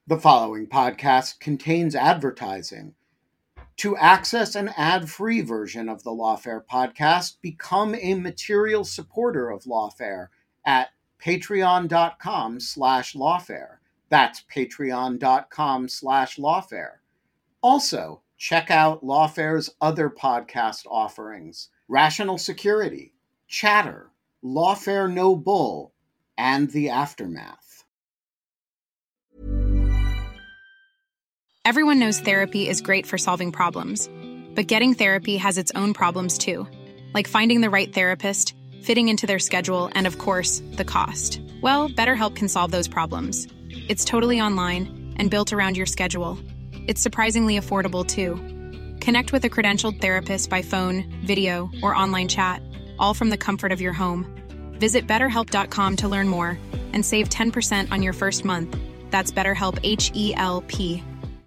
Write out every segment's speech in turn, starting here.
The following podcast contains advertising. To access an ad-free version of the Lawfare podcast, become a material supporter of Lawfare at patreon.com/lawfare. That's patreon.com/lawfare. Also, check out Lawfare's other podcast offerings: Rational Security, Chatter, Lawfare No Bull, and The Aftermath. Everyone knows therapy is great for solving problems, but getting therapy has its own problems too, like finding the right therapist, fitting into their schedule, and of course, the cost. Well, BetterHelp can solve those problems. It's totally online and built around your schedule. It's surprisingly affordable too. Connect with a credentialed therapist by phone, video, or online chat, all from the comfort of your home. Visit BetterHelp.com to learn more and save 10% on your first month. That's BetterHelp, H-E-L-P.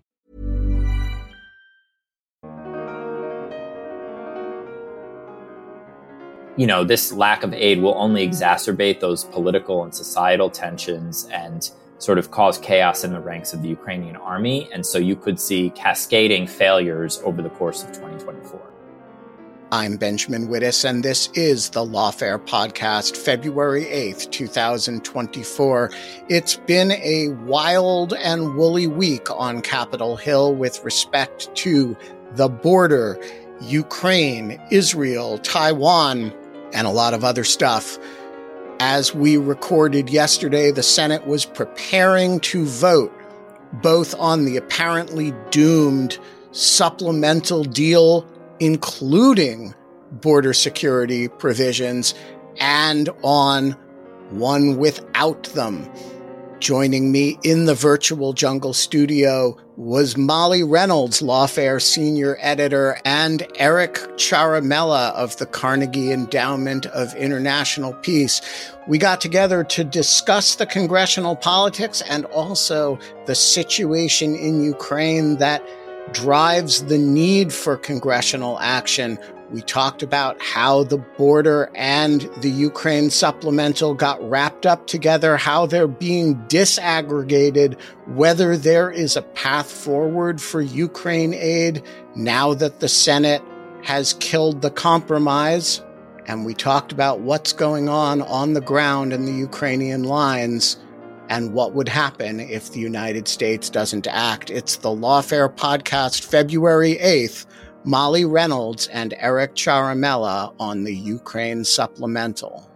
This lack of aid will only exacerbate those political and societal tensions and sort of cause chaos in the ranks of the Ukrainian army. And so you could see cascading failures over the course of 2024. I'm Benjamin Wittes, and this is the Lawfare Podcast, February 8th, 2024. It's been a wild and woolly week on Capitol Hill with respect to the border, Ukraine, Israel, Taiwan, and a lot of other stuff. As we recorded yesterday, the Senate was preparing to vote both on the apparently doomed supplemental deal, including border security provisions, and on one without them. Joining me in the virtual jungle studio was Molly Reynolds, Lawfare senior editor, and Eric Ciaramella of the Carnegie Endowment of International Peace. We got together to discuss the congressional politics and also the situation in Ukraine that drives the need for congressional action. We talked about how the border and the Ukraine supplemental got wrapped up together, how they're being disaggregated, whether there is a path forward for Ukraine aid now that the Senate has killed the compromise. And we talked about what's going on the ground in the Ukrainian lines and what would happen if the United States doesn't act. It's the Lawfare Podcast, February 8th. Molly Reynolds and Eric Ciaramella on the Ukraine supplemental.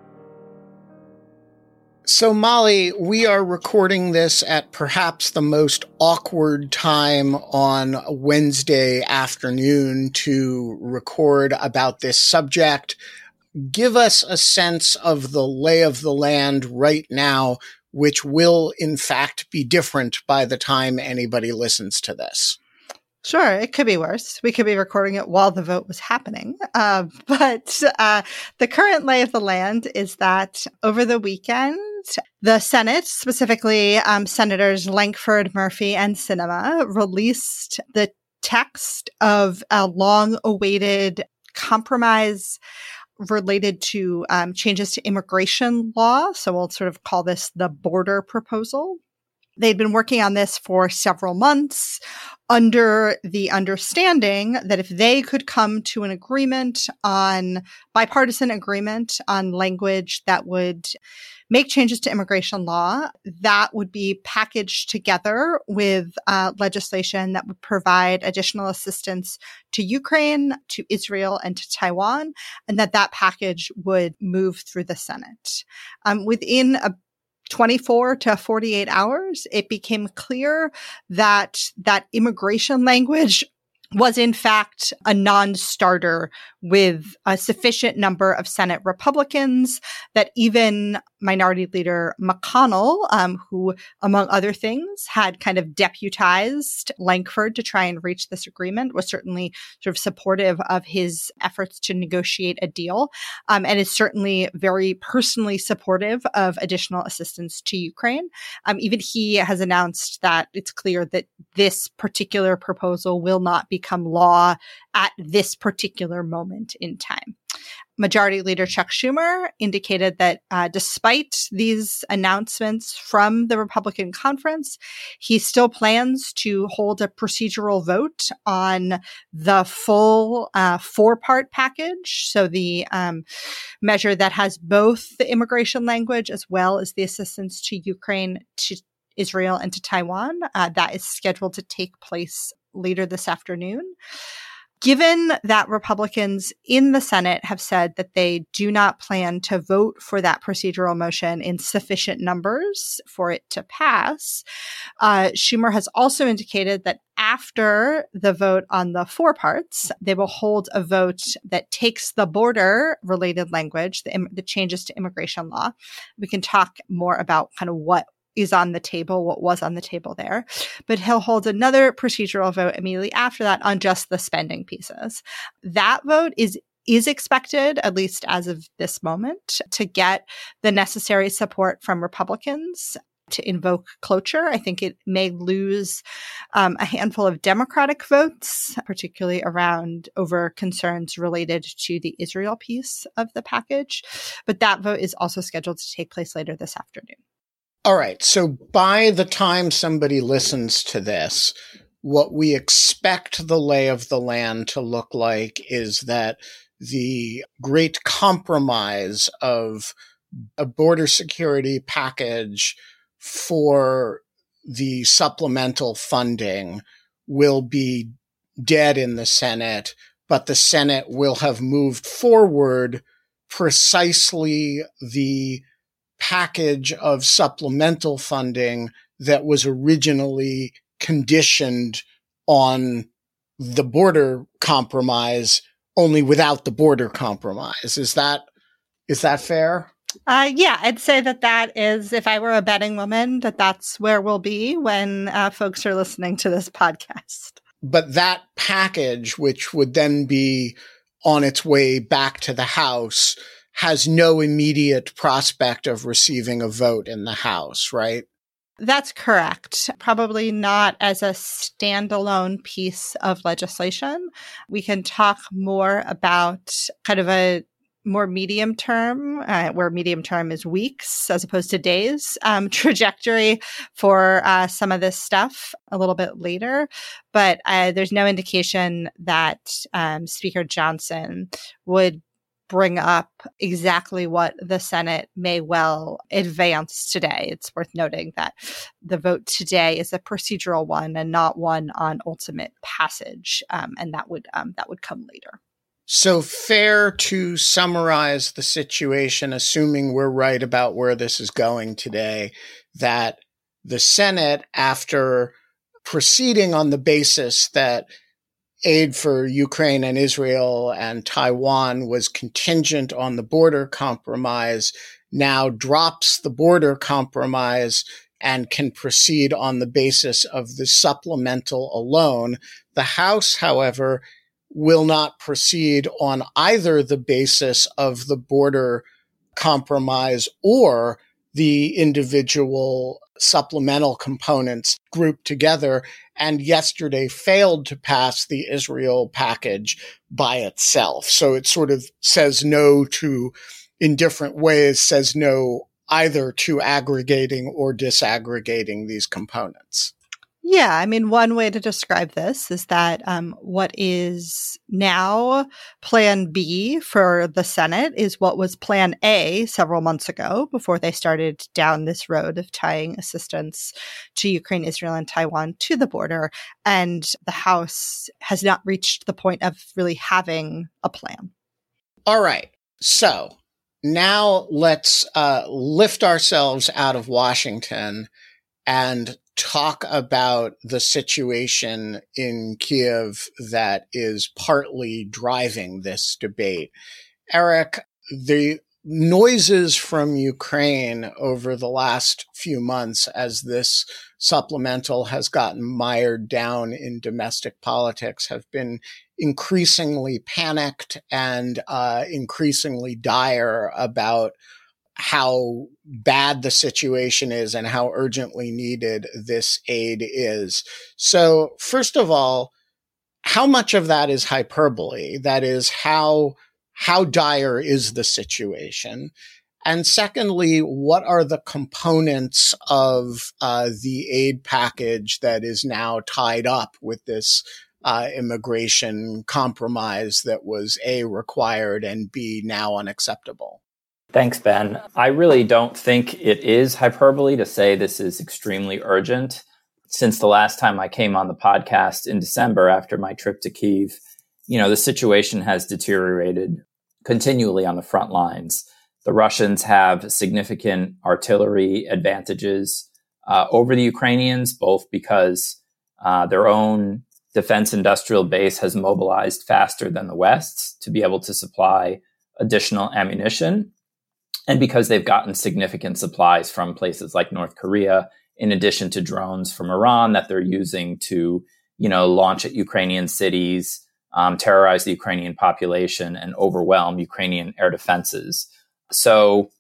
So, Molly, we are recording this at perhaps the most awkward time on Wednesday afternoon to record about this subject. Give us a sense of the lay of the land right now, which will, in fact, be different by the time anybody listens to this. Sure, it could be worse. We could be recording it while the vote was happening. But the current lay of the land is that over the weekend, the Senate, specifically Senators Lankford, Murphy, and Sinema, released the text of a long-awaited compromise related to changes to immigration law. So we'll sort of call this the border proposal. They'd been working on this for several months under the understanding that if they could come to an agreement on bipartisan agreement on language that would make changes to immigration law, that would be packaged together with legislation that would provide additional assistance to Ukraine, to Israel, and to Taiwan, and that package would move through the Senate. Within 24 to 48 hours, it became clear that immigration language was in fact a non-starter with a sufficient number of Senate Republicans that even Minority Leader McConnell, who, among other things, had kind of deputized Lankford to try and reach this agreement, was certainly sort of supportive of his efforts to negotiate a deal, and is certainly very personally supportive of additional assistance to Ukraine. Even he has announced that it's clear that this particular proposal will not become law at this particular moment in time. Majority Leader Chuck Schumer indicated that despite these announcements from the Republican conference, he still plans to hold a procedural vote on the full 4-part package. So the measure that has both the immigration language as well as the assistance to Ukraine, to Israel, and to Taiwan. That is scheduled to take place later this afternoon. Given that Republicans in the Senate have said that they do not plan to vote for that procedural motion in sufficient numbers for it to pass, Schumer has also indicated that after the vote on the 4 parts, they will hold a vote that takes the border-related language, the changes to immigration law. We can talk more about kind of what is on the table, what was on the table there. But he'll hold another procedural vote immediately after that on just the spending pieces. That vote is expected, at least as of this moment, to get the necessary support from Republicans to invoke cloture. I think it may lose a handful of Democratic votes, particularly around over concerns related to the Israel piece of the package. But that vote is also scheduled to take place later this afternoon. All right. So by the time somebody listens to this, what we expect the lay of the land to look like is that the great compromise of a border security package for the supplemental funding will be dead in the Senate, but the Senate will have moved forward precisely the package of supplemental funding that was originally conditioned on the border compromise, only without the border compromise. Is that fair? Yeah, I'd say that is, if I were a betting woman, that's where we'll be when folks are listening to this podcast. But that package, which would then be on its way back to the House, has no immediate prospect of receiving a vote in the House, right? That's correct. Probably not as a standalone piece of legislation. We can talk more about kind of a more medium term, where medium term is weeks as opposed to days, trajectory for some of this stuff a little bit later. But there's no indication that Speaker Johnson would bring up exactly what the Senate may well advance today. It's worth noting that the vote today is a procedural one and not one on ultimate passage, and that would come later. So fair to summarize the situation, assuming we're right about where this is going today, that the Senate, after proceeding on the basis that aid for Ukraine and Israel and Taiwan was contingent on the border compromise, now drops the border compromise and can proceed on the basis of the supplemental alone. The House, however, will not proceed on either the basis of the border compromise or the individual supplemental components grouped together, and yesterday failed to pass the Israel package by itself. So it sort of says no to, in different ways, says no either to aggregating or disaggregating these components. Yeah, I mean, one way to describe this is that what is now Plan B for the Senate is what was Plan A several months ago before they started down this road of tying assistance to Ukraine, Israel, and Taiwan to the border. And the House has not reached the point of really having a plan. All right. So now let's lift ourselves out of Washington and talk about the situation in Kyiv that is partly driving this debate. Eric, the noises from Ukraine over the last few months as this supplemental has gotten mired down in domestic politics have been increasingly panicked and increasingly dire about how bad the situation is and how urgently needed this aid is. So first of all, how much of that is hyperbole? That is, how how dire is the situation? And secondly, what are the components of the aid package that is now tied up with this immigration compromise that was A, required, and B, now unacceptable? Thanks, Ben. I really don't think it is hyperbole to say this is extremely urgent. Since the last time I came on the podcast in December after my trip to Kyiv, the situation has deteriorated continually on the front lines. The Russians have significant artillery advantages over the Ukrainians, both because their own defense industrial base has mobilized faster than the West's to be able to supply additional ammunition, and because they've gotten significant supplies from places like North Korea, in addition to drones from Iran that they're using to, launch at Ukrainian cities, terrorize the Ukrainian population, and overwhelm Ukrainian air defenses. So,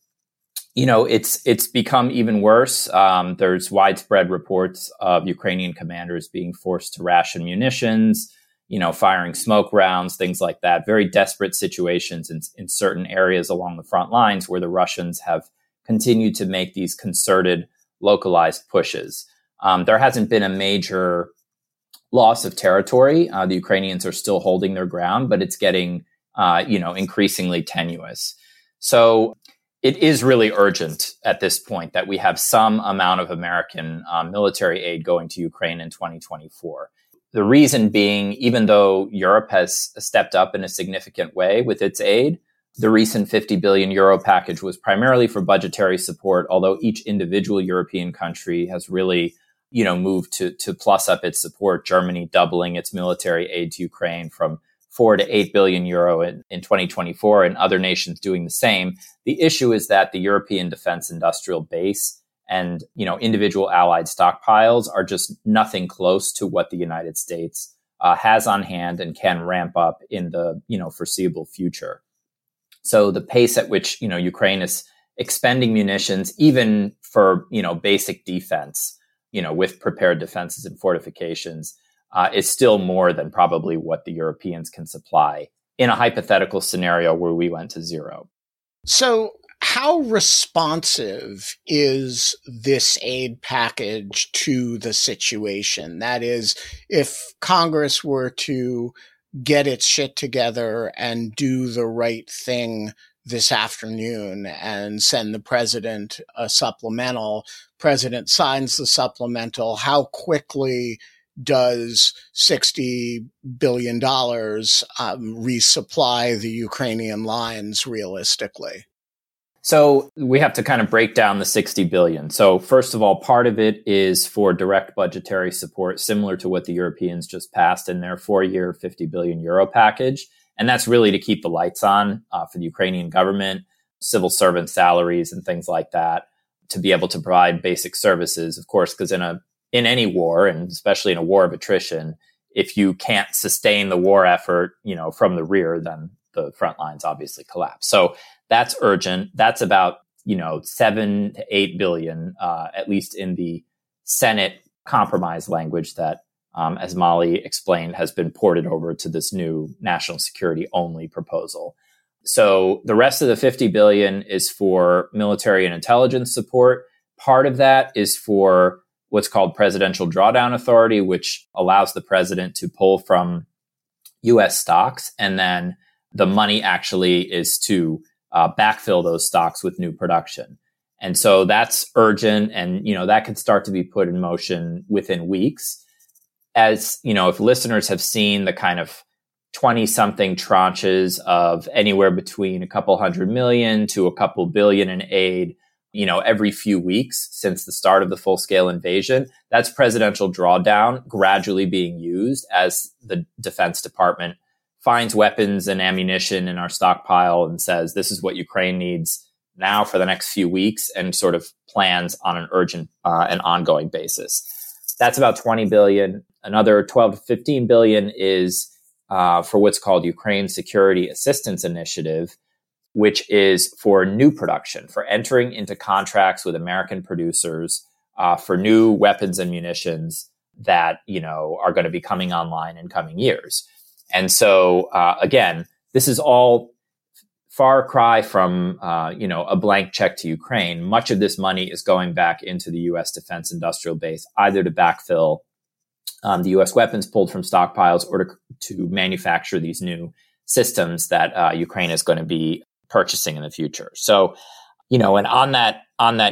it's become even worse. There's widespread reports of Ukrainian commanders being forced to ration munitions, firing smoke rounds, things like that. Very desperate situations in certain areas along the front lines where the Russians have continued to make these concerted, localized pushes. There hasn't been a major loss of territory. The Ukrainians are still holding their ground, but it's getting, increasingly tenuous. So it is really urgent at this point that we have some amount of American military aid going to Ukraine in 2024. The reason being, even though Europe has stepped up in a significant way with its aid, the recent 50 billion euro package was primarily for budgetary support, although each individual European country has really, moved to plus up its support. Germany doubling its military aid to Ukraine from 4 to 8 billion euro in 2024, and other nations doing the same. The issue is that the European defense industrial base and, individual allied stockpiles are just nothing close to what the United States has on hand and can ramp up in the, foreseeable future. So the pace at which, Ukraine is expending munitions, even for, basic defense, with prepared defenses and fortifications, is still more than probably what the Europeans can supply in a hypothetical scenario where we went to zero. So how responsive is this aid package to the situation? That is, if Congress were to get its shit together and do the right thing this afternoon and send the president a supplemental, president signs the supplemental, how quickly does $60 billion resupply the Ukrainian lines realistically? So we have to kind of break down the 60 billion. So first of all, part of it is for direct budgetary support, similar to what the Europeans just passed in their 4-year 50 billion euro package. And that's really to keep the lights on for the Ukrainian government, civil servant salaries and things like that, to be able to provide basic services, of course, because in any war, and especially in a war of attrition, if you can't sustain the war effort, from the rear, then the front lines obviously collapse. So that's urgent. That's about, 7 to 8 billion, at least in the Senate compromise language that, as Molly explained, has been ported over to this new national security only proposal. So the rest of the 50 billion is for military and intelligence support. Part of that is for what's called Presidential Drawdown Authority, which allows the president to pull from U.S. stocks, and then the money actually is to backfill those stocks with new production. And so that's urgent, and that could start to be put in motion within weeks. As if listeners have seen the kind of 20-something tranches of anywhere between a couple $100 million to a couple billion in aid, every few weeks since the start of the full-scale invasion, that's presidential drawdown gradually being used as the Defense Department finds weapons and ammunition in our stockpile and says, this is what Ukraine needs now for the next few weeks, and sort of plans on an urgent and ongoing basis. That's about 20 billion. Another 12 to 15 billion is for what's called Ukraine Security Assistance Initiative, which is for new production, for entering into contracts with American producers for new weapons and munitions that, are going to be coming online in coming years. And so, again, this is all far cry from, a blank check to Ukraine. Much of this money is going back into the U.S. defense industrial base, either to backfill the U.S. weapons pulled from stockpiles or to manufacture these new systems that Ukraine is going to be purchasing in the future. So, and on that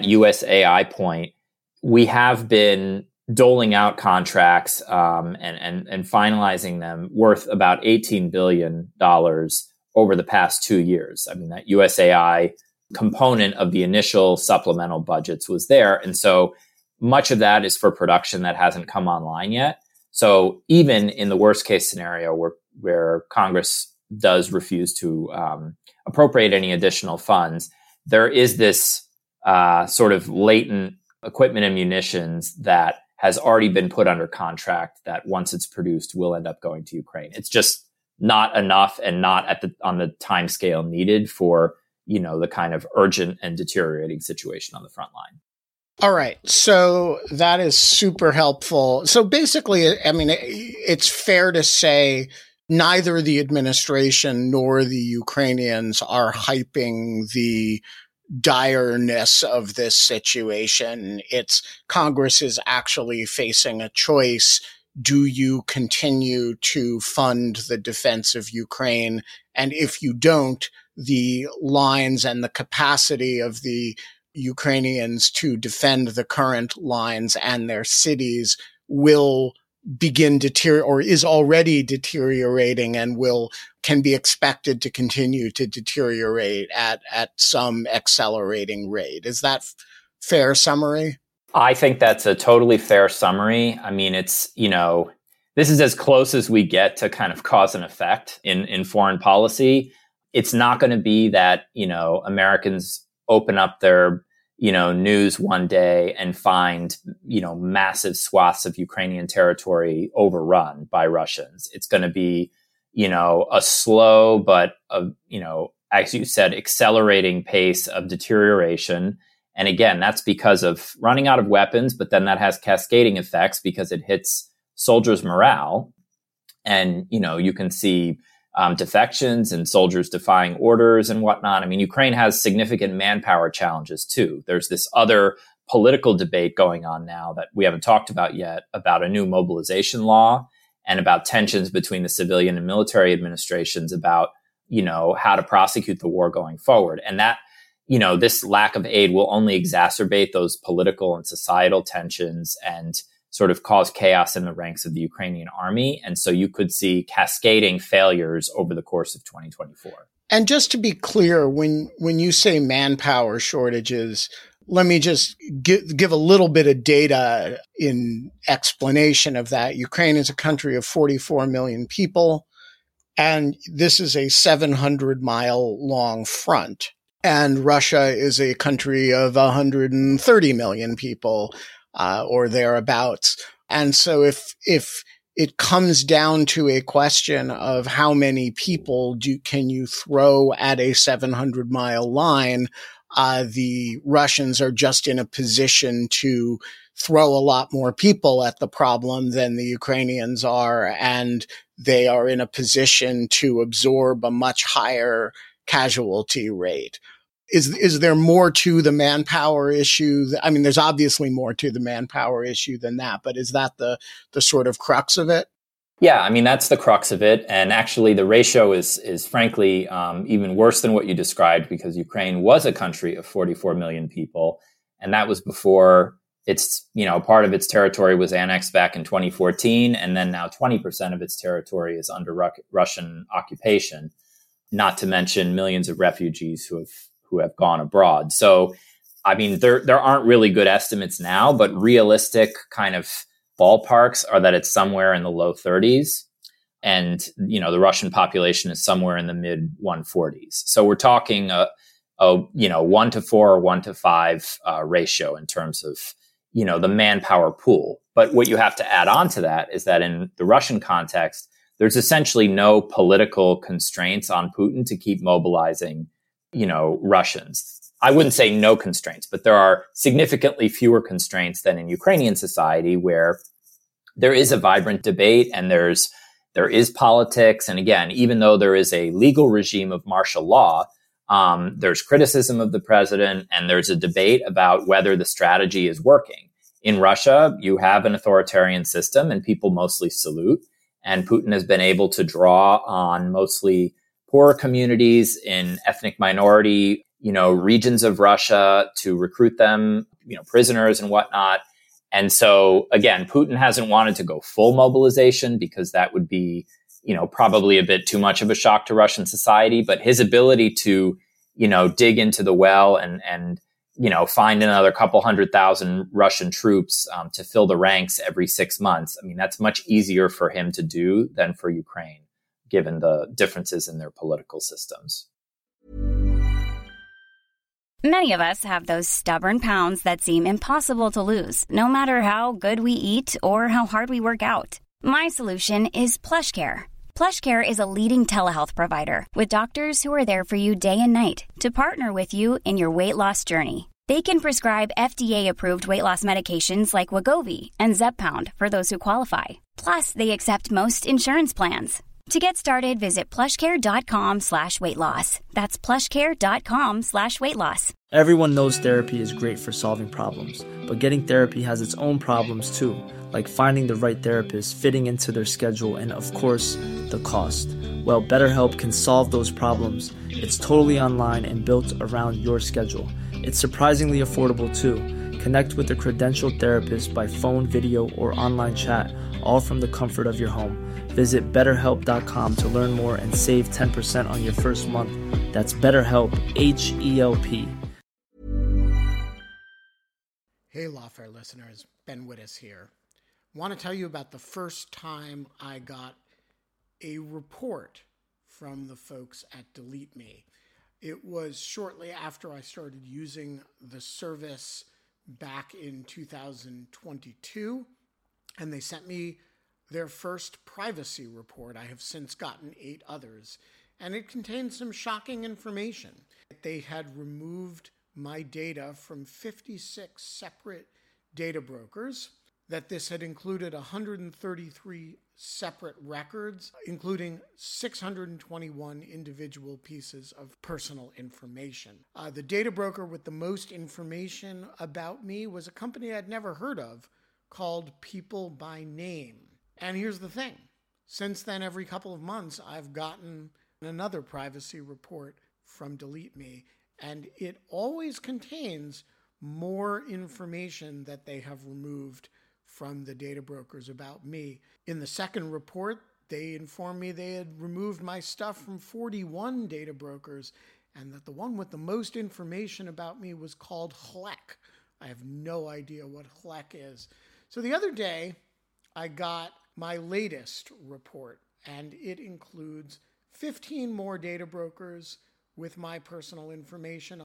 USAI point, we have been doling out contracts and finalizing them worth about $18 billion over the past 2 years. I mean, that USAI component of the initial supplemental budgets was there. And so much of that is for production that hasn't come online yet. So even in the worst case scenario where Congress does refuse to appropriate any additional funds, there is this sort of latent equipment and munitions that has already been put under contract that once it's produced will end up going to Ukraine. It's just not enough and not on the time scale needed for, the kind of urgent and deteriorating situation on the front line. All right. So that is super helpful. So basically, I mean, it's fair to say neither the administration nor the Ukrainians are hyping the direness of this situation. It's Congress is actually facing a choice. Do you continue to fund the defense of Ukraine? And if you don't, the lines and the capacity of the Ukrainians to defend the current lines and their cities will begin or is already deteriorating and can be expected to continue to deteriorate at some accelerating rate. Is that fair summary? I think that's a totally fair summary. I mean, it's, this is as close as we get to kind of cause and effect in foreign policy. It's not going to be that, Americans open up their, news one day and find, massive swaths of Ukrainian territory overrun by Russians. It's going to be, a slow, but, as you said, accelerating pace of deterioration. And again, that's because of running out of weapons, but then that has cascading effects because it hits soldiers' morale. And, you can see defections and soldiers defying orders and whatnot. I mean, Ukraine has significant manpower challenges too. There's this other political debate going on now that we haven't talked about yet about a new mobilization law and about tensions between the civilian and military administrations about, how to prosecute the war going forward. And that, this lack of aid will only exacerbate those political and societal tensions and sort of cause chaos in the ranks of the Ukrainian army. And so you could see cascading failures over the course of 2024. And just to be clear, when you say manpower shortages, let me just give a little bit of data in explanation of that. Ukraine is a country of 44 million people, and this is a 700-mile long front. And Russia is a country of 130 million people, or thereabouts. And so if it comes down to a question of how many people can you throw at a 700-mile line, the Russians are just in a position to throw a lot more people at the problem than the Ukrainians are, and they are in a position to absorb a much higher casualty rate. Is there more to the manpower issue? I mean, there's obviously more to the manpower issue than that, but is that the sort of crux of it? Yeah, I mean, that's the crux of it. And actually, the ratio is frankly even worse than what you described, because Ukraine was a country of 44 million people. And that was before part of its territory was annexed back in 2014. And then now 20% of its territory is under Russian occupation, not to mention millions of refugees who have gone abroad. So, I mean, there aren't really good estimates now, but realistic kind of ballparks are that it's somewhere in the low 30s. And, the Russian population is somewhere in the mid 140s. So we're talking a 1 to 4 or 1 to 5 ratio in terms of, the manpower pool. But what you have to add on to that is that in the Russian context, there's essentially no political constraints on Putin to keep mobilizing Russians. I wouldn't say no constraints, but there are significantly fewer constraints than in Ukrainian society, where there is a vibrant debate and there is politics. And again, even though there is a legal regime of martial law, There's criticism of the president, and there's a debate about whether the strategy is working. In Russia, you have an authoritarian system and people mostly salute. And Putin has been able to draw on mostly poorer communities in ethnic minority, regions of Russia to recruit them, prisoners and whatnot. And so again, Putin hasn't wanted to go full mobilization because that would be, probably a bit too much of a shock to Russian society. But his ability to, dig into the well and find another couple 100,000 Russian troops to fill the ranks every 6 months. I mean, that's much easier for him to do than for Ukraine, given the differences in their political systems. Many of us have those stubborn pounds that seem impossible to lose, no matter how good we eat or how hard we work out. My solution is PlushCare. PlushCare is a leading telehealth provider with doctors who are there for you day and night to partner with you in your weight loss journey. They can prescribe FDA-approved weight loss medications like Wegovy and Zepbound for those who qualify. Plus, they accept most insurance plans. To get started, visit plushcare.com/weightloss. That's plushcare.com/weightloss. Everyone knows therapy is great for solving problems, but getting therapy has its own problems too, like finding the right therapist, fitting into their schedule, and of course, the cost. Well, BetterHelp can solve those problems. It's totally online and built around your schedule. It's surprisingly affordable too. Connect with a credentialed therapist by phone, video, or online chat, all from the comfort of your home. Visit BetterHelp.com to learn more and save 10% on your first month. That's BetterHelp, H-E-L-P. Hey, Lawfare listeners, Ben Wittes here. Want to tell you about the first time I got a report from the folks at Delete Me. It was shortly after I started using the service back in 2022, and they sent me their first privacy report. I have since gotten 8 others, and it contained some shocking information. They had removed my data from 56 separate data brokers, that this had included 133 separate records, including 621 individual pieces of personal information. The data broker with the most information about me was a company I'd never heard of called People by Name. And here's the thing. Since then, every couple of months, I've gotten another privacy report from Delete Me, and it always contains more information that they have removed from the data brokers about me. In the second report, they informed me they had removed my stuff from 41 data brokers, and that the one with the most information about me was called Hlek. I have no idea what Hlek is. So the other day, I got my latest report, and it includes 15 more data brokers with my personal information,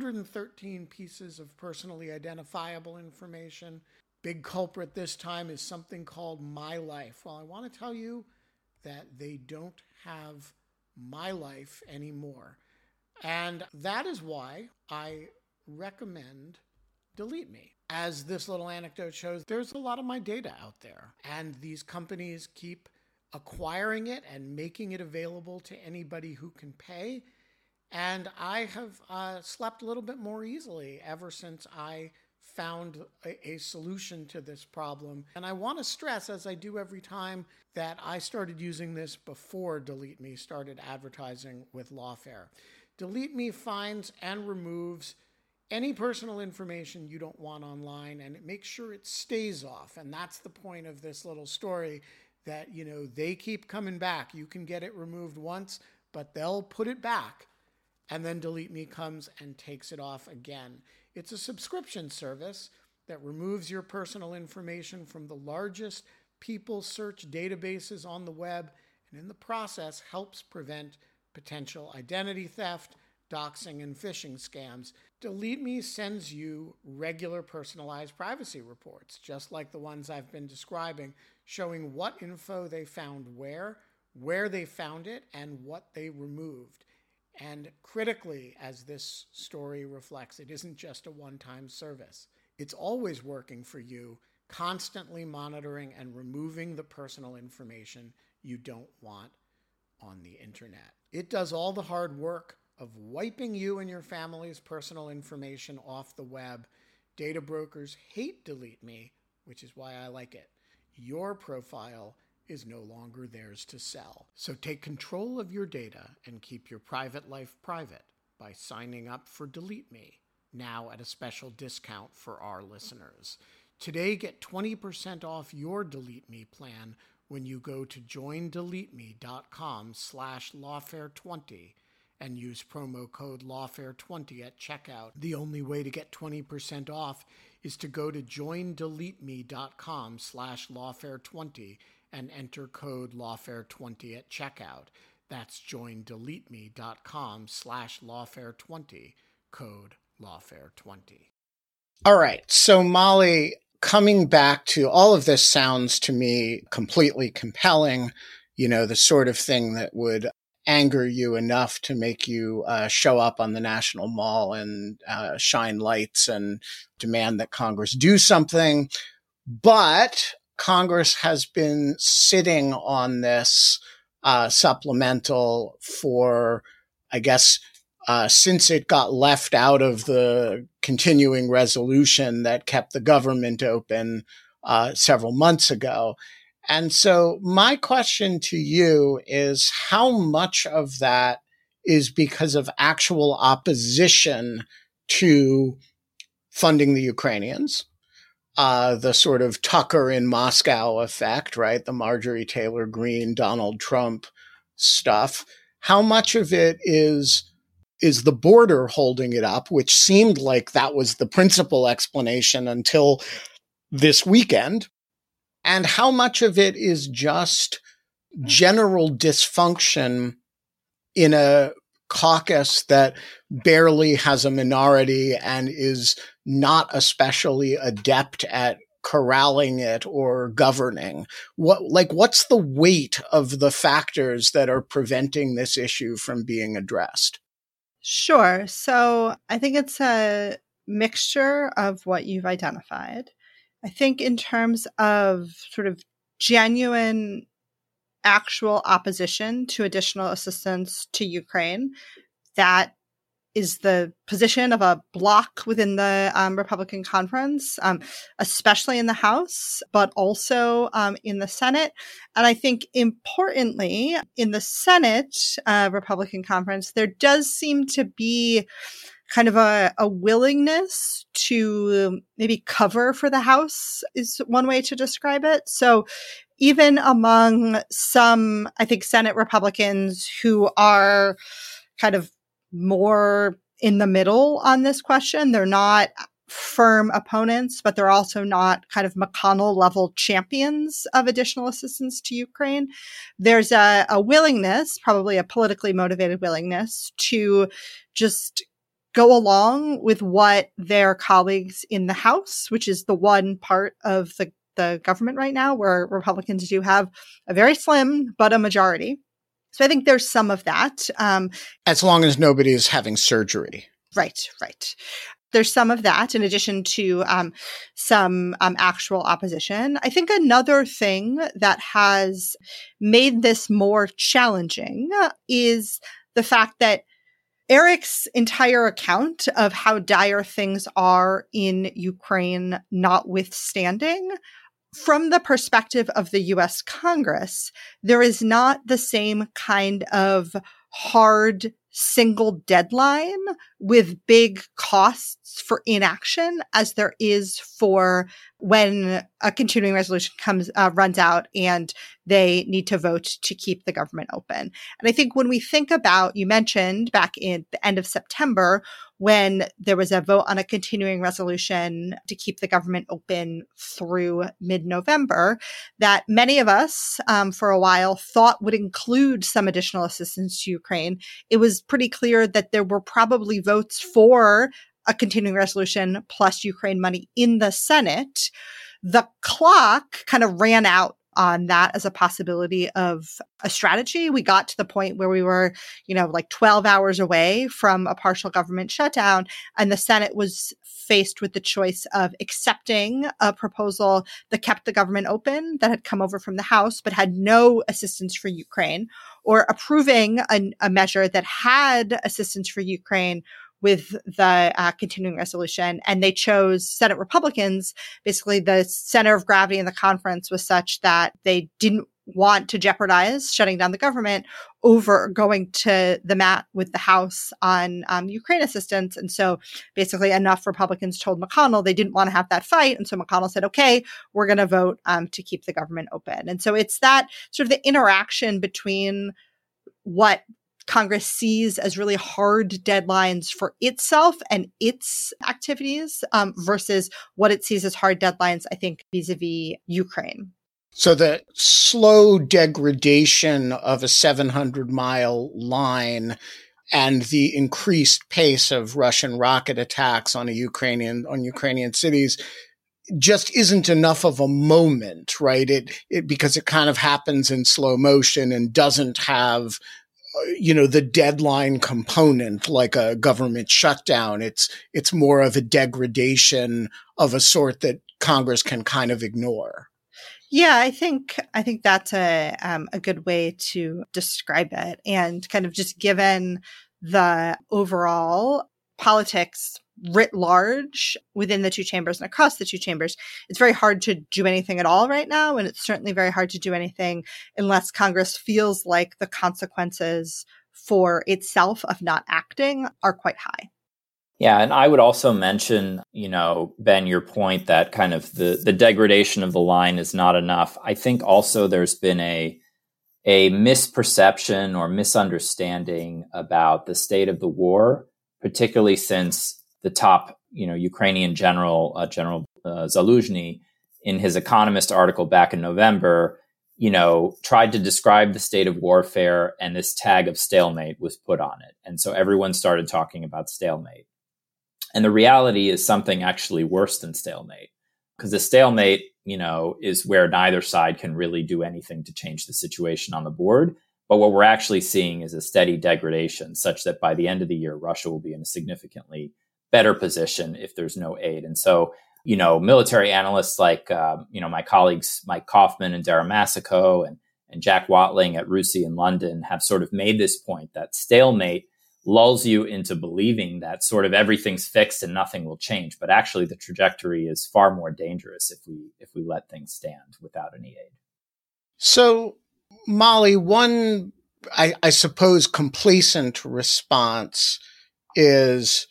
113 pieces of personally identifiable information. Big culprit this time is something called My Life. Well, I want to tell you that they don't have My Life anymore. And that is why I recommend Delete Me. As this little anecdote shows, there's a lot of my data out there, and these companies keep acquiring it and making it available to anybody who can pay. And I have slept a little bit more easily ever since I found a solution to this problem. And I want to stress, as I do every time, that I started using this before Delete Me started advertising with Lawfare. Delete Me finds and removes any personal information you don't want online, and it makes sure it stays off. And that's the point of this little story, that, they keep coming back. You can get it removed once, but they'll put it back, and then Delete Me comes and takes it off again. It's a subscription service that removes your personal information from the largest people search databases on the web, and in the process helps prevent potential identity theft, doxing, and phishing scams. Delete Me sends you regular personalized privacy reports, just like the ones I've been describing, showing what info they found where they found it, and what they removed. And critically, as this story reflects, it isn't just a one-time service. It's always working for you, constantly monitoring and removing the personal information you don't want on the internet. It does all the hard work of wiping you and your family's personal information off the web. Data brokers hate Delete Me, which is why I like it. Your profile is no longer theirs to sell. So take control of your data and keep your private life private by signing up for Delete Me, now at a special discount for our listeners. Today, get 20% off your Delete Me plan when you go to joindeleteme.com/lawfare20 and use promo code lawfare20 at checkout. The only way to get 20% off is to go to joindeleteme.com/lawfare20 and enter code lawfare20 at checkout. That's joindeleteme.com/lawfare20, code lawfare20. All right. So Molly, coming back to all of this sounds to me completely compelling, the sort of thing that would anger you enough to make you show up on the National Mall and shine lights and demand that Congress do something. But Congress has been sitting on this supplemental for, I guess, since it got left out of the continuing resolution that kept the government open several months ago. And so my question to you is, how much of that is because of actual opposition to funding the Ukrainians? The sort of Tucker in Moscow effect, right? The Marjorie Taylor Greene, Donald Trump stuff. How much of it is the border holding it up, which seemed like that was the principal explanation until this weekend? And how much of it is just general dysfunction in a caucus that barely has a minority and is not especially adept at corralling it or governing? What's the weight of the factors that are preventing this issue from being addressed? Sure. So I think it's a mixture of what you've identified. I think in terms of sort of genuine actual opposition to additional assistance to Ukraine, that is the position of a bloc within the Republican conference, especially in the House, but also in the Senate. And I think importantly, in the Senate Republican conference, there does seem to be kind of a willingness to maybe cover for the House is one way to describe it. So even among some, I think, Senate Republicans who are kind of more in the middle on this question, they're not firm opponents, but they're also not kind of McConnell level champions of additional assistance to Ukraine. There's a willingness, probably a politically motivated willingness, to just go along with what their colleagues in the House, which is the one part of the government right now where Republicans do have a very slim, but a majority. So I think there's some of that. As long as nobody is having surgery. Right. There's some of that in addition to some actual opposition. I think another thing that has made this more challenging is the fact that Eric's entire account of how dire things are in Ukraine notwithstanding, from the perspective of the U.S. Congress, there is not the same kind of hard single deadline with big costs for inaction as there is for when a continuing resolution runs out and they need to vote to keep the government open. And I think when we think about, you mentioned back in the end of September, when there was a vote on a continuing resolution to keep the government open through mid-November, that many of us for a while thought would include some additional assistance to Ukraine. It was pretty clear that there were probably votes for a continuing resolution plus Ukraine money in the Senate. The clock kind of ran out on that as a possibility of a strategy. We got to the point where we were, like 12 hours away from a partial government shutdown, and the Senate was faced with the choice of accepting a proposal that kept the government open that had come over from the House but had no assistance for Ukraine, or approving a measure that had assistance for Ukraine with the continuing resolution. And they chose Senate Republicans. Basically, the center of gravity in the conference was such that they didn't want to jeopardize shutting down the government over going to the mat with the House on Ukraine assistance. And so basically enough Republicans told McConnell they didn't want to have that fight. And so McConnell said, okay, we're going to vote to keep the government open. And so it's that sort of the interaction between what Congress sees as really hard deadlines for itself and its activities versus what it sees as hard deadlines, I think, vis-a-vis Ukraine. So the slow degradation of a 700-mile line and the increased pace of Russian rocket attacks on Ukrainian cities just isn't enough of a moment, right? Because it kind of happens in slow motion and doesn't have the deadline component like a government shutdown. It's more of a degradation of a sort that Congress can kind of ignore. Yeah, I think that's a good way to describe it. And kind of just given the overall politics writ large within the two chambers and across the two chambers, it's very hard to do anything at all right now. And it's certainly very hard to do anything unless Congress feels like the consequences for itself of not acting are quite high. Yeah, and I would also mention, Ben, your point that kind of the degradation of the line is not enough. I think also there's been a misperception or misunderstanding about the state of the war, particularly since the top, Ukrainian General Zaluzhny, in his Economist article back in November, tried to describe the state of warfare, and this tag of stalemate was put on it. And so everyone started talking about stalemate. And the reality is something actually worse than stalemate, because the stalemate, is where neither side can really do anything to change the situation on the board. But what we're actually seeing is a steady degradation such that by the end of the year, Russia will be in a significantly better position if there's no aid. And so, military analysts like, my colleagues, Mike Kaufman and Dara Masako and Jack Watling at RUSI in London have sort of made this point that stalemate lulls you into believing that sort of everything's fixed and nothing will change. But actually the trajectory is far more dangerous if we let things stand without any aid. So, Molly, one, I suppose, complacent response is,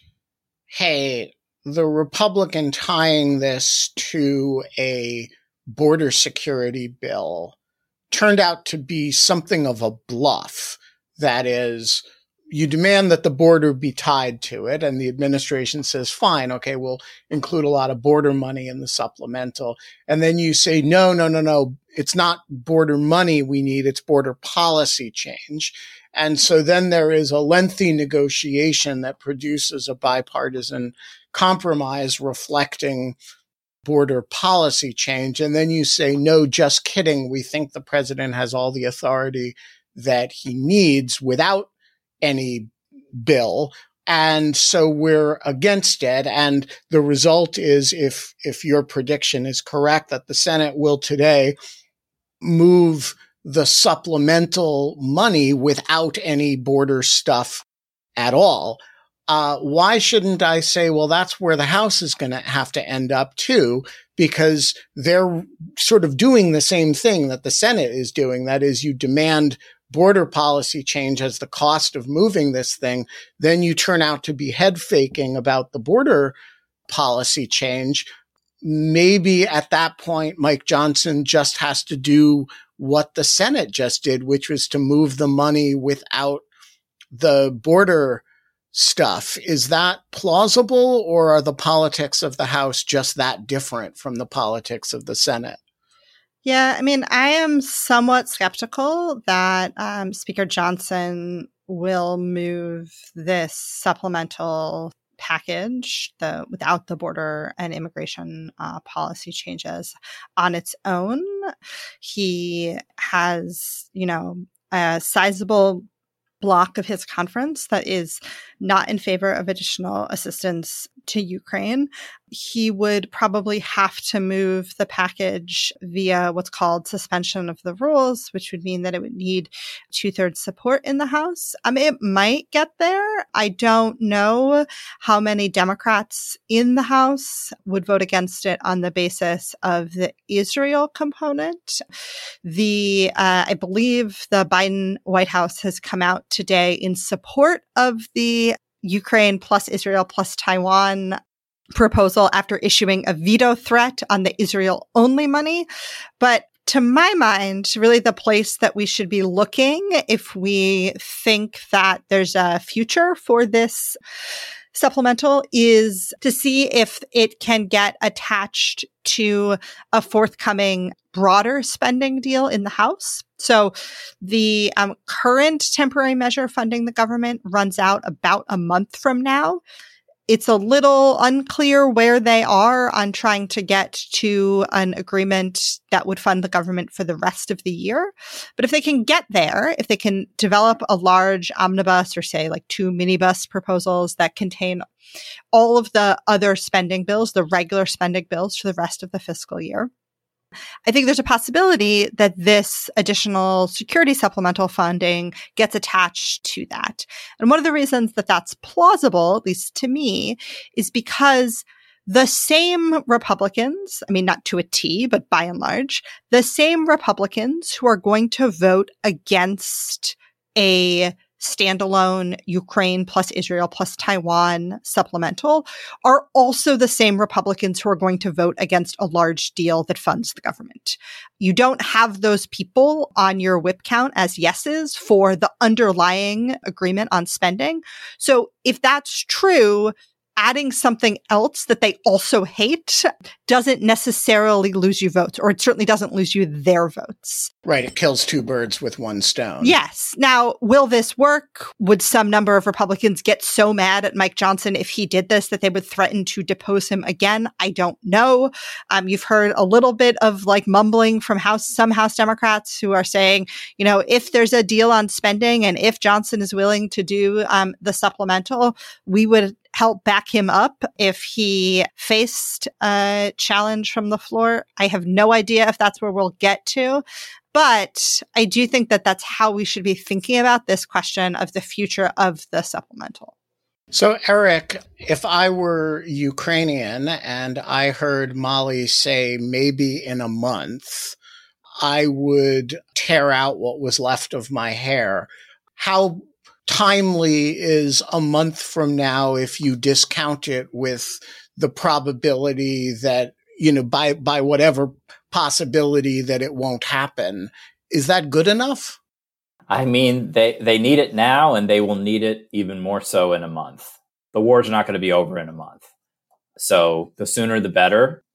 hey, the Republican tying this to a border security bill turned out to be something of a bluff. That is, you demand that the border be tied to it, and the administration says, fine, okay, we'll include a lot of border money in the supplemental. And then you say, no, it's not border money we need, it's border policy change. And so then there is a lengthy negotiation that produces a bipartisan compromise reflecting border policy change. And then you say, no, just kidding, we think the president has all the authority that he needs without any bill. And so we're against it. And the result is, if your prediction is correct, that the Senate will today move the supplemental money without any border stuff at all. Why shouldn't I say, well, that's where the House is going to have to end up too, because they're sort of doing the same thing that the Senate is doing. That is, you demand border policy change as the cost of moving this thing, then you turn out to be head faking about the border policy change. Maybe at that point, Mike Johnson just has to do what the Senate just did, which was to move the money without the border stuff. Is that plausible, or are the politics of the House just that different from the politics of the Senate? Yeah, I mean, I am somewhat skeptical that Speaker Johnson will move this supplemental package without the border and immigration policy changes on its own. He has, a sizable block of his conference that is not in favor of additional assistance to Ukraine. He would probably have to move the package via what's called suspension of the rules, which would mean that it would need 2/3 support in the House. It might get there. I don't know how many Democrats in the House would vote against it on the basis of the Israel component. I believe the Biden White House has come out today in support of the Ukraine plus Israel plus Taiwan proposal after issuing a veto threat on the Israel-only money. But to my mind, really the place that we should be looking if we think that there's a future for this supplemental is to see if it can get attached to a forthcoming broader spending deal in the House. So the current temporary measure funding the government runs out about a month from now. It's a little unclear where they are on trying to get to an agreement that would fund the government for the rest of the year. But if they can get there, if they can develop a large omnibus or say like 2 minibus proposals that contain all of the other spending bills, the regular spending bills for the rest of the fiscal year, I think there's a possibility that this additional security supplemental funding gets attached to that. And one of the reasons that that's plausible, at least to me, is because the same Republicans, not to a T, but by and large, the same Republicans who are going to vote against a standalone Ukraine plus Israel plus Taiwan supplemental are also the same Republicans who are going to vote against a large deal that funds the government. You don't have those people on your whip count as yeses for the underlying agreement on spending. So if that's true, adding something else that they also hate doesn't necessarily lose you votes, or it certainly doesn't lose you their votes. Right. It kills 2 birds with 1 stone. Yes. Now, will this work? Would some number of Republicans get so mad at Mike Johnson if he did this that they would threaten to depose him again? I don't know. You've heard a little bit of mumbling from some House Democrats who are saying, if there's a deal on spending and if Johnson is willing to do the supplemental, we would help back him up if he faced a challenge from the floor. I have no idea if that's where we'll get to, but I do think that that's how we should be thinking about this question of the future of the supplemental. So, Eric, if I were Ukrainian and I heard Molly say maybe in a month, I would tear out what was left of my hair. How timely is a month from now if you discount it with the probability that, by whatever possibility that it won't happen? Is that good enough? They need it now, and they will need it even more so in a month. The war's not going to be over in a month. So the sooner the better.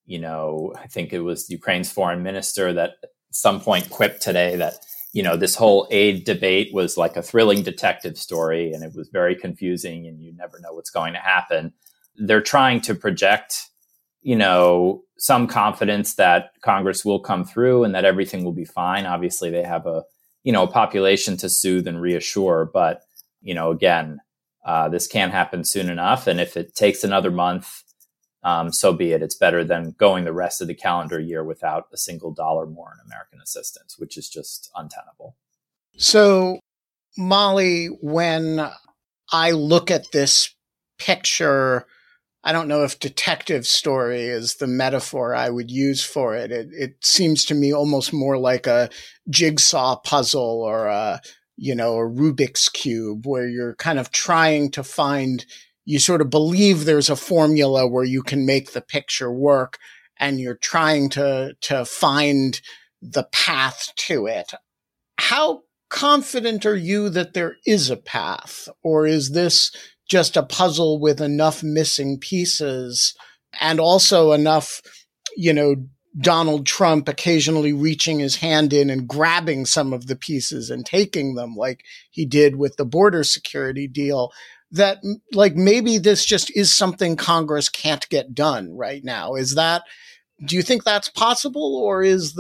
I think it was Ukraine's foreign minister that at some point quipped today that this whole aid debate was like a thrilling detective story, and it was very confusing, and you never know what's going to happen. They're trying to project, some confidence that Congress will come through and that everything will be fine. Obviously, they have a population to soothe and reassure, but, again, this can't happen soon enough. And if it takes another month, so be it. It's better than going the rest of the calendar year without a single dollar more in American assistance, which is just untenable. So, Molly, when I look at this picture, I don't know if detective story is the metaphor I would use for it. It seems to me almost more like a jigsaw puzzle or a Rubik's Cube, where you're kind of trying to find, you sort of believe there's a formula where you can make the picture work, and you're trying to find the path to it. How confident are you that there is a path, or is this just a puzzle with enough missing pieces and also enough, Donald Trump occasionally reaching his hand in and grabbing some of the pieces and taking them like he did with the border security deal, that maybe this just is something Congress can't get done right now? Is that Do you think that's possible, or is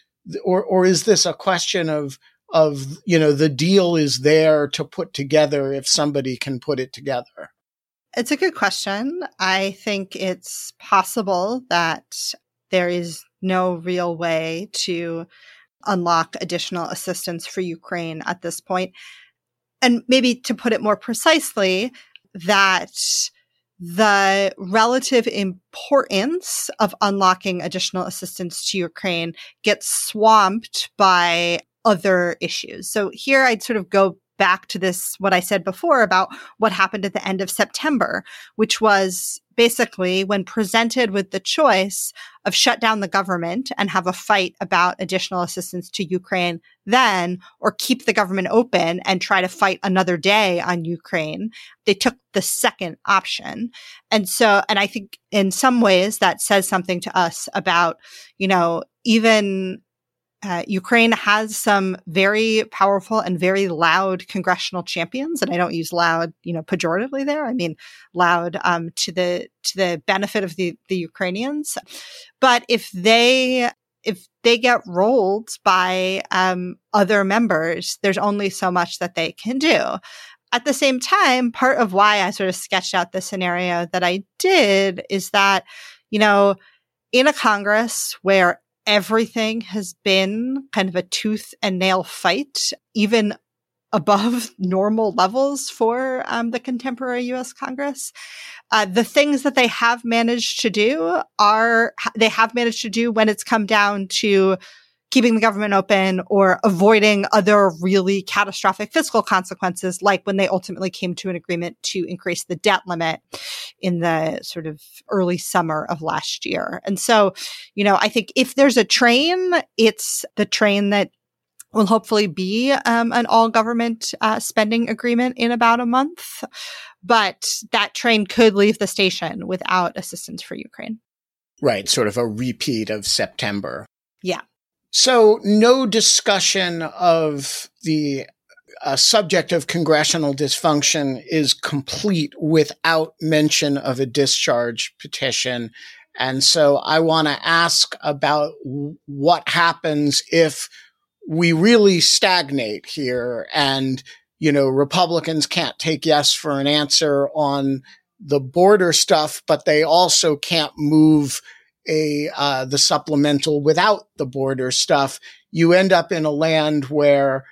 this a question of the deal is there to put together if somebody can put it together? It's a good question. I think it's possible that there is no real way to unlock additional assistance for Ukraine at this point. And maybe to put it more precisely, that the relative importance of unlocking additional assistance to Ukraine gets swamped by other issues. So here I'd sort of go back to this, what I said before about what happened at the end of September, which was basically when presented with the choice of shut down the government and have a fight about additional assistance to Ukraine then, or keep the government open and try to fight another day on Ukraine, they took the second option. And I think in some ways that says something to us about, even Ukraine has some very powerful and very loud congressional champions, and I don't use loud, pejoratively there. I mean loud to the benefit of the Ukrainians. But if they get rolled by other members, there's only so much that they can do. At the same time, part of why I sort of sketched out the scenario that I did is that, in a Congress where everything has been kind of a tooth and nail fight, even above normal levels for the contemporary U.S. Congress. The things that they have managed to do when it's come down to keeping the government open or avoiding other really catastrophic fiscal consequences, like when they ultimately came to an agreement to increase the debt limit in the sort of early summer of last year. And so, I think if there's a train, it's the train that will hopefully be an all-government spending agreement in about a month. But that train could leave the station without assistance for Ukraine. Right, sort of a repeat of September. Yeah. So no discussion of the subject of congressional dysfunction is complete without mention of a discharge petition. And so I want to ask about what happens if we really stagnate here and, Republicans can't take yes for an answer on the border stuff, but they also can't move the supplemental without the border stuff. You end up in a land where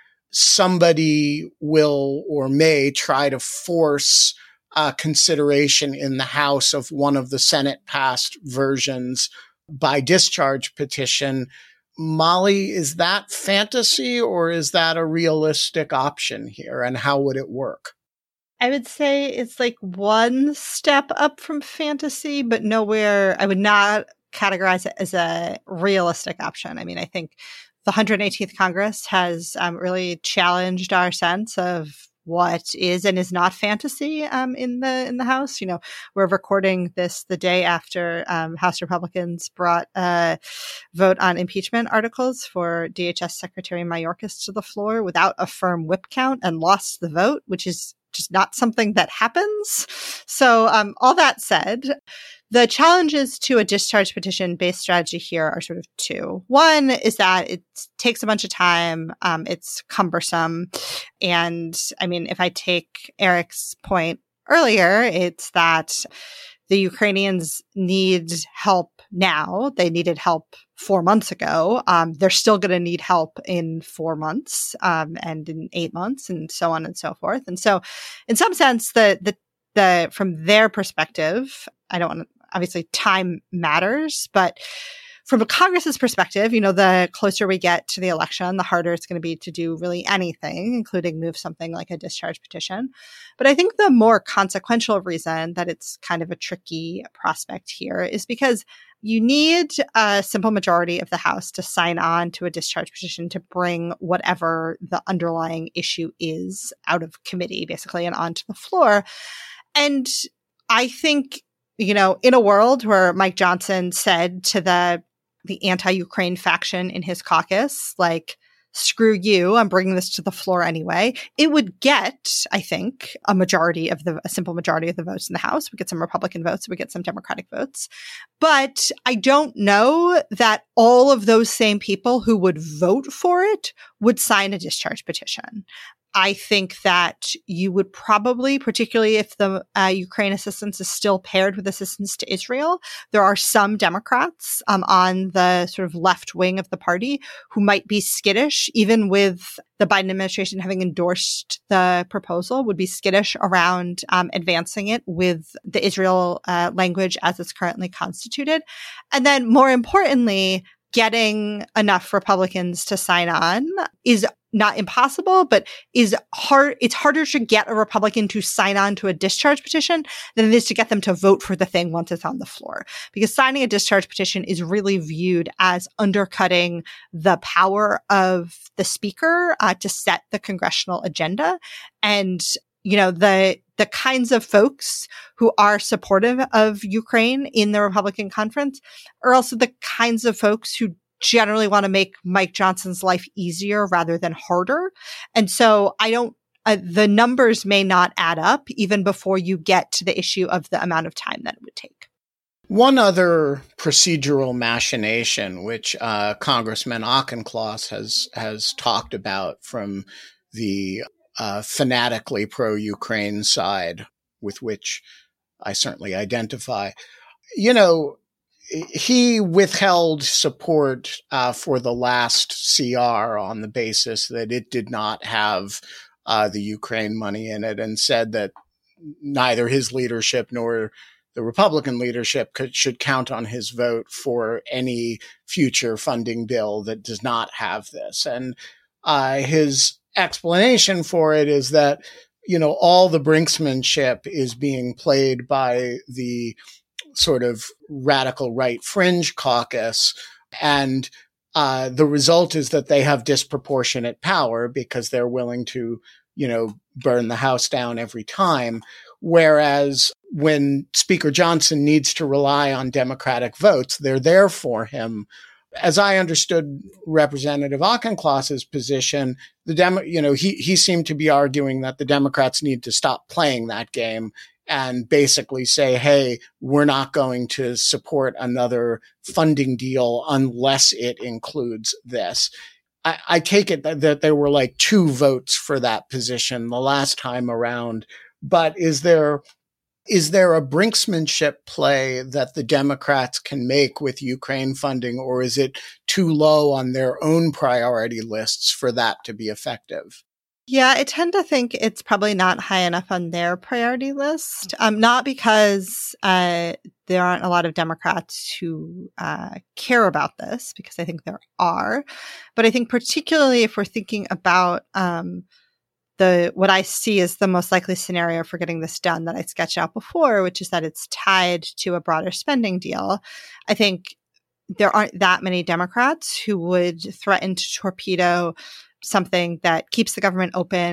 somebody will or may try to force consideration in the House of one of the Senate passed versions by discharge petition. Molly, is that fantasy or is that a realistic option here? And how would it work? I would say it's like one step up from fantasy, but nowhere. I would not categorize it as a realistic option. I mean, I think the 118th Congress has really challenged our sense of what is and is not fantasy in the House. We're recording this the day after House Republicans brought a vote on impeachment articles for DHS Secretary Mayorkas to the floor without a firm whip count and lost the vote, which is just not something that happens. So all that said, the challenges to a discharge petition-based strategy here are sort of two. One is that it takes a bunch of time. It's cumbersome. And I mean, if I take Eric's point earlier, it's that the Ukrainians need help now. They needed help 4 months ago. They're still going to need help in 4 months and in 8 months and so on and so forth. And so in some sense, the from their perspective, I don't want to, obviously time matters, but from a Congress's perspective, the closer we get to the election, the harder it's going to be to do really anything, including move something like a discharge petition. But I think the more consequential reason that it's kind of a tricky prospect here is because you need a simple majority of the House to sign on to a discharge petition to bring whatever the underlying issue is out of committee, basically, and onto the floor. And I think, in a world where Mike Johnson said to the anti-Ukraine faction in his caucus, like, screw you, I'm bringing this to the floor anyway, it would get, I think, a simple majority of the votes in the House. We get some Republican votes, we get some Democratic votes. But I don't know that all of those same people who would vote for it would sign a discharge petition. I think that you would probably, particularly if the Ukraine assistance is still paired with assistance to Israel, there are some Democrats on the sort of left wing of the party who might be skittish, even with the Biden administration having endorsed the proposal, would be skittish around advancing it with the Israel language as it's currently constituted. And then more importantly, getting enough Republicans to sign on is not impossible, but is hard. It's harder to get a Republican to sign on to a discharge petition than it is to get them to vote for the thing once it's on the floor. Because signing a discharge petition is really viewed as undercutting the power of the speaker to set the congressional agenda. And, you know, the kinds of folks who are supportive of Ukraine in the Republican conference are also the kinds of folks who generally want to make Mike Johnson's life easier rather than harder. And so the numbers may not add up even before you get to the issue of the amount of time that it would take. One other procedural machination, which Congressman Auchincloss has talked about from the fanatically pro-Ukraine side, with which I certainly identify, you know, he withheld support for the last CR on the basis that it did not have the Ukraine money in it, and said that neither his leadership nor the Republican leadership should count on his vote for any future funding bill that does not have this. And his explanation for it is that, you know, all the brinksmanship is being played by the sort of radical right fringe caucus. And the result is that they have disproportionate power because they're willing to, you know, burn the house down every time. Whereas when Speaker Johnson needs to rely on Democratic votes, they're there for him. As I understood Representative Auchincloss's position, he seemed to be arguing that the Democrats need to stop playing that game and basically say, hey, we're not going to support another funding deal unless it includes this. I take it that there were like 2 votes for that position the last time around. But is there a brinksmanship play that the Democrats can make with Ukraine funding, or is it too low on their own priority lists for that to be effective? Yeah, I tend to think it's probably not high enough on their priority list, not because there aren't a lot of Democrats who care about this, because I think there are. But I think particularly if we're thinking about what I see as the most likely scenario for getting this done that I sketched out before, which is that it's tied to a broader spending deal, I think there aren't that many Democrats who would threaten to torpedo something that keeps the government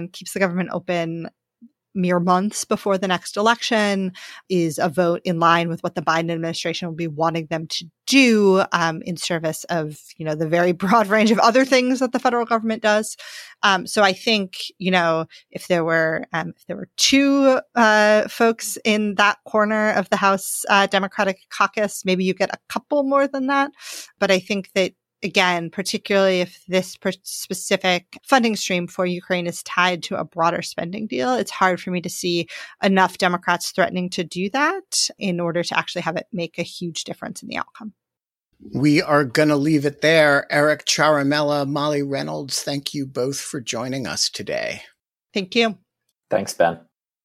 open mere months before the next election, is a vote in line with what the Biden administration will be wanting them to do in service of, you know, the very broad range of other things that the federal government does. So I think, you know, if there were 2 folks in that corner of the House Democratic caucus, maybe you get a couple more than that. But I think that, again, particularly if this specific funding stream for Ukraine is tied to a broader spending deal, it's hard for me to see enough Democrats threatening to do that in order to actually have it make a huge difference in the outcome. We are going to leave it there. Eric Ciaramella, Molly Reynolds, thank you both for joining us today. Thank you. Thanks, Ben.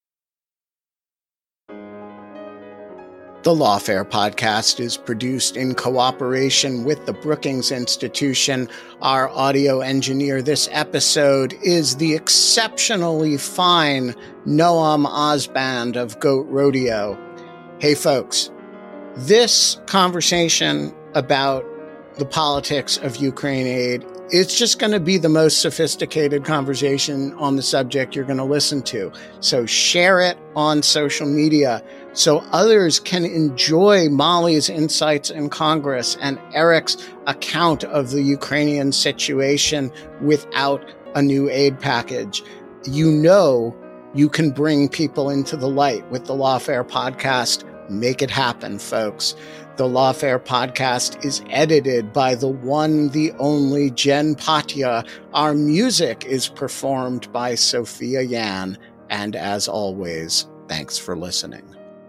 The Lawfare podcast is produced in cooperation with the Brookings Institution. Our audio engineer this episode is the exceptionally fine Noam Osband of Goat Rodeo. Hey, folks, this conversation about the politics of Ukraine aid it's just going to be the most sophisticated conversation on the subject you're going to listen to. So share it on social media so others can enjoy Molly's insights in Congress and Eric's account of the Ukrainian situation without a new aid package. You know you can bring people into the light with the Lawfare podcast. Make it happen, folks. The Lawfare podcast is edited by the one, the only Jen Patja. Our music is performed by Sophia Yan. And as always, thanks for listening.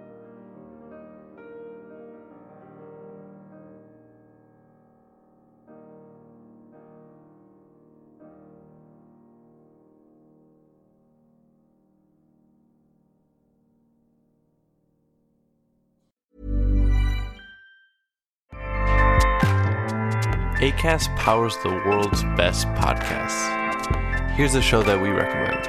Acast powers the world's best podcasts. Here's a show that we recommend.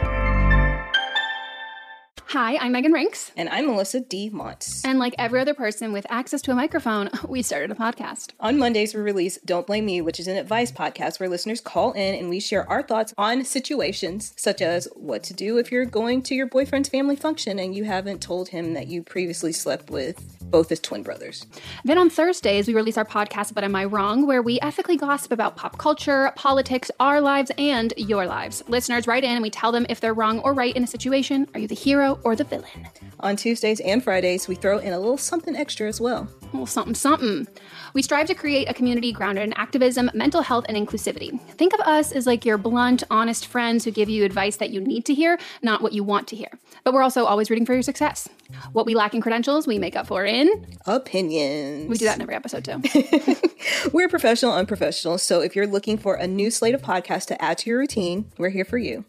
Hi, I'm Megan Rinks. And I'm Melissa D. Montz. And like every other person with access to a microphone, we started a podcast. On Mondays, we release Don't Blame Me, which is an advice podcast where listeners call in and we share our thoughts on situations such as what to do if you're going to your boyfriend's family function and you haven't told him that you previously slept with both his twin brothers. Then on Thursdays, we release our podcast, But Am I Wrong?, where we ethically gossip about pop culture, politics, our lives, and your lives. Listeners write in and we tell them if they're wrong or right in a situation. Are you the hero or the villain? On Tuesdays and Fridays, we throw in a little something extra as well. A little something, something. We strive to create a community grounded in activism, mental health, and inclusivity. Think of us as like your blunt, honest friends who give you advice that you need to hear, not what you want to hear. But we're also always rooting for your success. What we lack in credentials, we make up for in opinions. We do that in every episode too. We're professional, unprofessional. So if you're looking for a new slate of podcasts to add to your routine, we're here for you.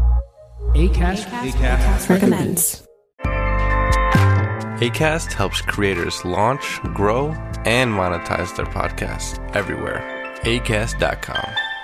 Acast recommends. Acast helps creators launch, grow, and monetize their podcasts everywhere. Acast.com.